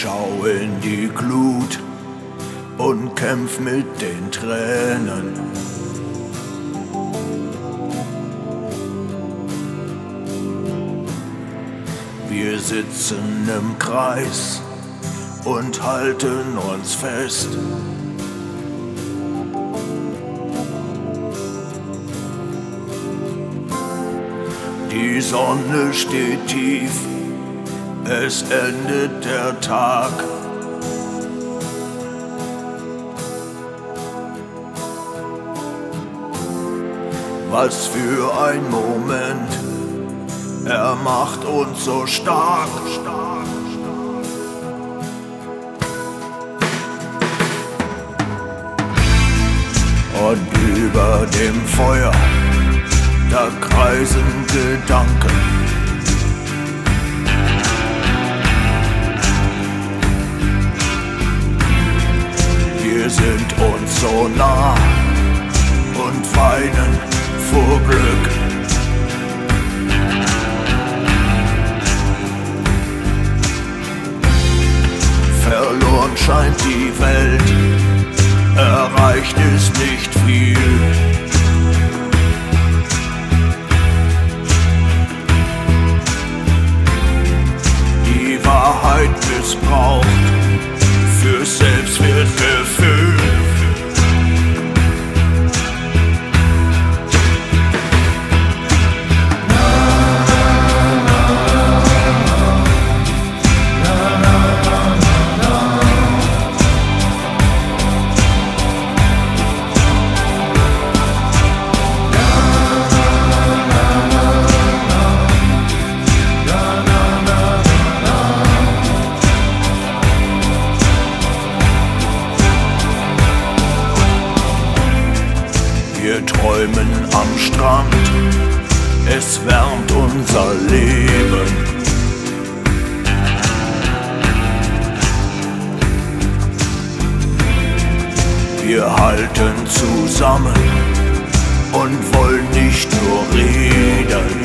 schau in die Glut und kämpf mit den Tränen. Wir sitzen im Kreis und halten uns fest. Die Sonne steht tief, es endet der Tag. Was für ein Moment, er macht uns so stark. Und über dem Feuer, da kreisen Gedanken. Wir sind uns so nah und weinen vor Glück. Verloren scheint die Welt, erreicht ist nicht viel. Die Wahrheit missbraucht für Selbstwertgefühl. Wir träumen am Strand, es wärmt unser Leben. Wir halten zusammen und wollen nicht nur reden.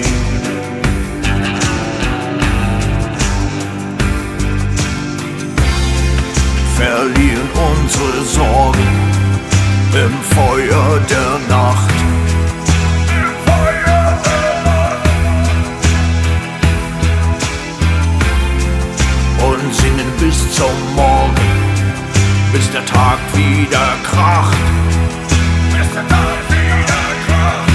Verlieren unsere Sorgen im Feuer der Nacht. Und singen bis zum Morgen, bis der Tag wieder kracht. Bis der Tag wieder kracht.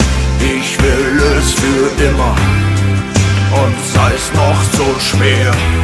Für immer und sei's noch so schwer.